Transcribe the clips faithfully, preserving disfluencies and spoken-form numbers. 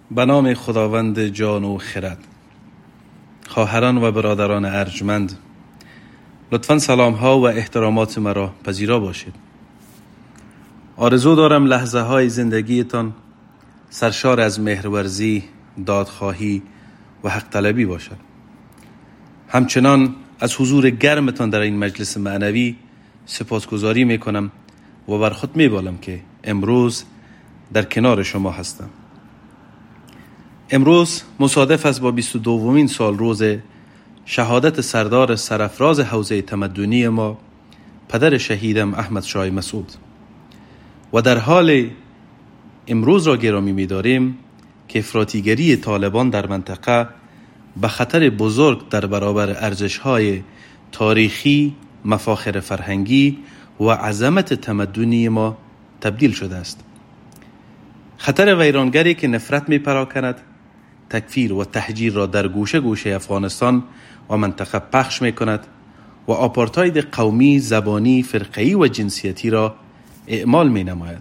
به نام خداوند جان و خرد. خواهران و برادران ارجمند، لطفاً سلام ها و احترامات مرا پذیرا باشید. آرزو دارم لحظه های زندگیتان سرشار از مهرورزی، دادخواهی و حق طلبی باشد. همچنان از حضور گرمتان در این مجلس معنوی سپاسگزاری می کنم و بر خود می بالم که امروز در کنار شما هستم. امروز مصادف است با بیست و دومین سال روز شهادت سردار سرفراز حوزه تمدنی ما، پدر شهیدم احمد شاه مسعود، و در حال امروز را گرامی می داریم که افراطیگری طالبان در منطقه به خطر بزرگ در برابر ارزش‌های تاریخی، مفاخر فرهنگی و عظمت تمدنی ما تبدیل شده است. خطر ویرانگری که نفرت می پراکند، تکفیر و تهجیر را در گوشه گوشه افغانستان و منطقه پخش می کند و آپارتاید قومی، زبانی، فرقه‌ای و جنسیتی را اعمال می نماید.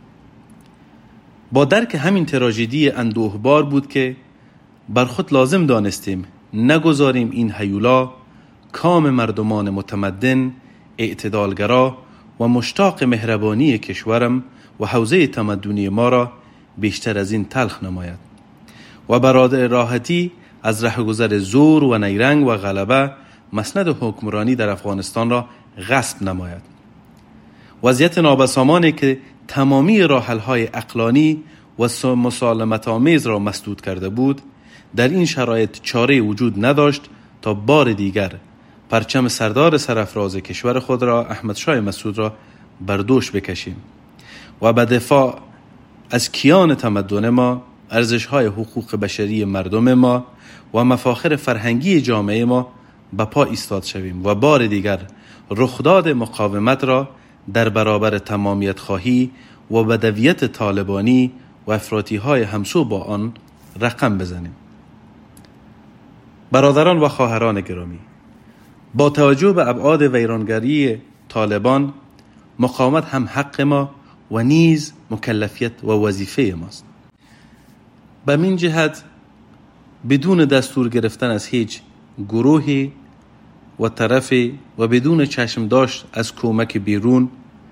با درک همین تراژدی اندوهبار بود که بر خود لازم دانستیم نگذاریم این هیولا کام مردمان متمدن، اعتدالگرا و مشتاق مهربانی کشورم و حوزه تمدنی ما را بیشتر از این تلخ نماید و برای راحتی از رهگذر زور و نیرنگ و غلبه مسند حکمرانی در افغانستان را غصب نماید. وضعیت نابسامانی که تمامی راه‌حل‌های عقلانی و مسالمت آمیز را مسدود کرده بود، در این شرایط چاره وجود نداشت تا بار دیگر پرچم سردار سرفراز کشور خود را، احمد شاه مسعود را، بر دوش بکشیم و به دفاع از کیان تمدن ما، ارزش‌های حقوق بشری مردم ما و مفاخر فرهنگی جامعه ما به پا ایستاد شویم و بار دیگر رخداد مقاومت را در برابر تمامیت خواهی و بدویت طالبانی و افراطی‌های همسو با آن رقم بزنیم. برادران و خواهران گرامی، با توجه به ابعاد ویرانگری طالبان، مقاومت هم حق ما و نیز مکلفیت و وظیفه ماست. به این جهت بدون دستور گرفتن از هیچ گروهی و طرفی و بدون چشم داشت از کمک بیرون،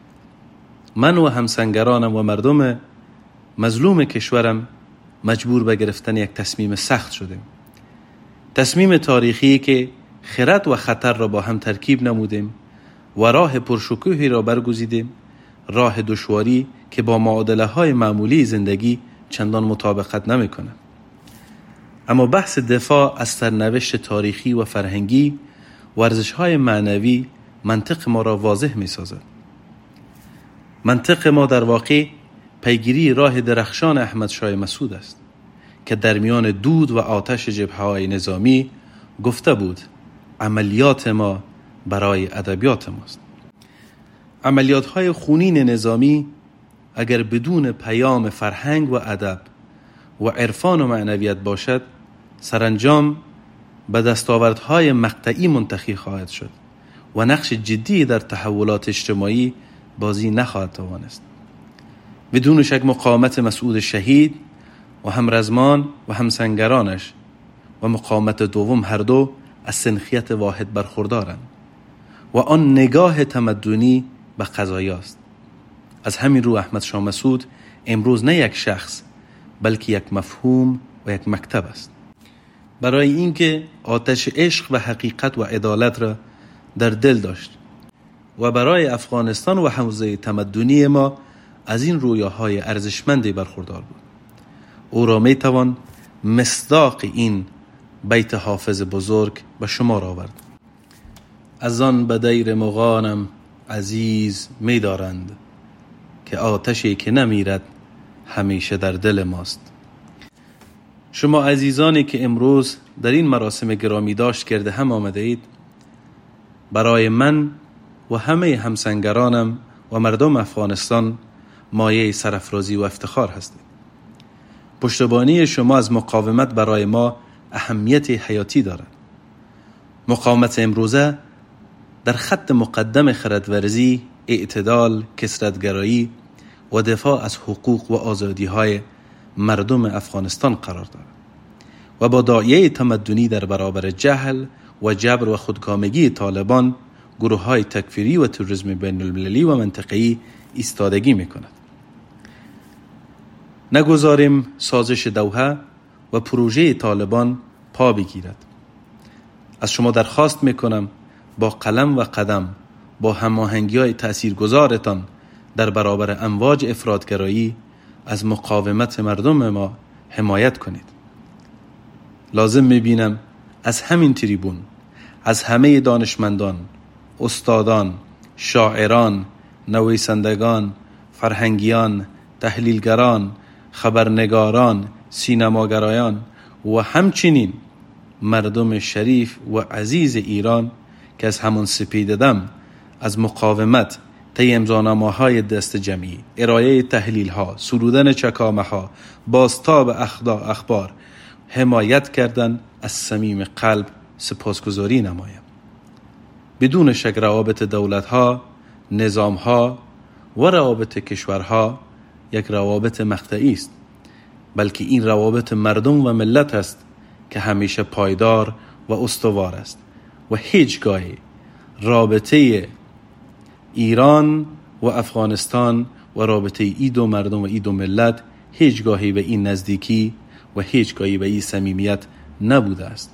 من و همسنگرانم و مردم مظلوم کشورم مجبور به گرفتن یک تصمیم سخت شدیم. تصمیم تاریخی که خرد و خطر را با هم ترکیب نمودیم و راه پرشکوهی را برگزیدیم، راه دشواری که با معادله های معمولی زندگی چندان مطابقت نمی کنه. اما بحث دفاع از سرنوشت تاریخی و فرهنگی و ارزش‌های معنوی منطق ما را واضح می سازد. منطق ما در واقع پیگیری راه درخشان احمد شاه مسعود است که در میان دود و آتش جبهه‌های نظامی گفته بود عملیات ما برای ادبیات ماست. عملیات‌های خونین نظامی اگر بدون پیام فرهنگ و ادب و عرفان و معنویت باشد، سرانجام به دستاوردهای مقطعی منتهی خواهد شد و نقش جدی در تحولات اجتماعی بازی نخواهد توانست. بدون شک مقاومت مسعود شهید و همرزمان و همسنگرانش و مقاومت دوم هر دو از سنخیت واحد برخوردارند و آن نگاه تمدنی به قضایا است. از همین رو احمد شاه مسعود امروز نه یک شخص بلکه یک مفهوم و یک مکتب است. برای اینکه آتش عشق و حقیقت و عدالت را در دل داشت و برای افغانستان و حوزه تمدنی ما از این رویاهای ارزشمندی برخوردار بود. او را می توان مصداق این بیت حافظ بزرگ به شمار آورد: از آن به دیر مغانم عزیز می دارند که آتشی که نمیرد همیشه در دل ماست. شما عزیزانی که امروز در این مراسم گرامی داشت کرده هم آمده اید، برای من و همه همسنگرانم و مردم افغانستان مایه سرافرازی و افتخار هستید. پشتیبانی شما از مقاومت برای ما اهمیت حیاتی دارد. مقاومت امروزه در خط مقدم خردورزی، اعتدال، کثرت‌گرایی و دفاع از حقوق و آزادی‌های مردم افغانستان قرار دارد و با داعیه تمدنی در برابر جهل و جبر و خودکامگی طالبان، گروه های تکفیری و تروریسم بین المللی و منطقه‌ای ایستادگی می کند. نگذاریم سازش دوحه و پروژه طالبان پا بگیرد. از شما درخواست می کنم با قلم و قدم با هماهنگی های تأثیرگذارتان در برابر امواج افراطگرایی از مقاومت مردم ما حمایت کنید. لازم می بینم از همین تریبون، از همه دانشمندان، استادان، شاعران، نویسندگان، فرهنگیان، تحلیلگران، خبرنگاران، سینماگرایان و همچنین مردم شریف و عزیز ایران که از همون سپید دم از مقاومت طی امضانامه‌های دست جمعی، ارائه تحلیل‌ها، سرودن چکامه‌ها، بازتاب اخبار حمایت کردن، از صمیم قلب سپاسگزاری نمایم. بدون شک روابط دولت‌ها، نظام‌ها و روابط کشورها یک روابط مقطعی است، بلکه این روابط مردم و ملت است که همیشه پایدار و استوار است و هیچگاه رابطه ایران و افغانستان و رابطه ای دو مردم و ای دو ملت هیچگاهی به این نزدیکی و هیچگاهی به این صمیمیت نبوده است.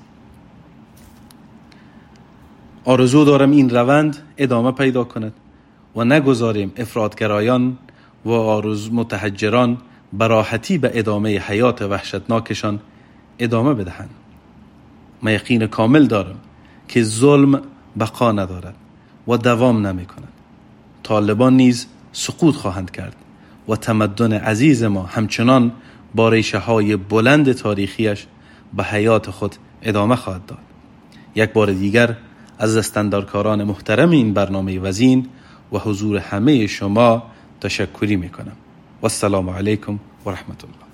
آرزو دارم این روند ادامه پیدا کند و نگذاریم افراطگرایان و آرزو متحجران براحتی به ادامه حیات وحشتناکشان ادامه بدهند. من یقین کامل دارم که ظلم بقا ندارد و دوام نمی کند. طالبان نیز سقوط خواهند کرد و تمدن عزیز ما همچنان با ریشه های بلند تاریخیش به حیات خود ادامه خواهد داد. یک بار دیگر از دستاندارکاران محترم این برنامه وزین و حضور همه شما تشکری می کنم. و السلام علیکم و رحمت الله.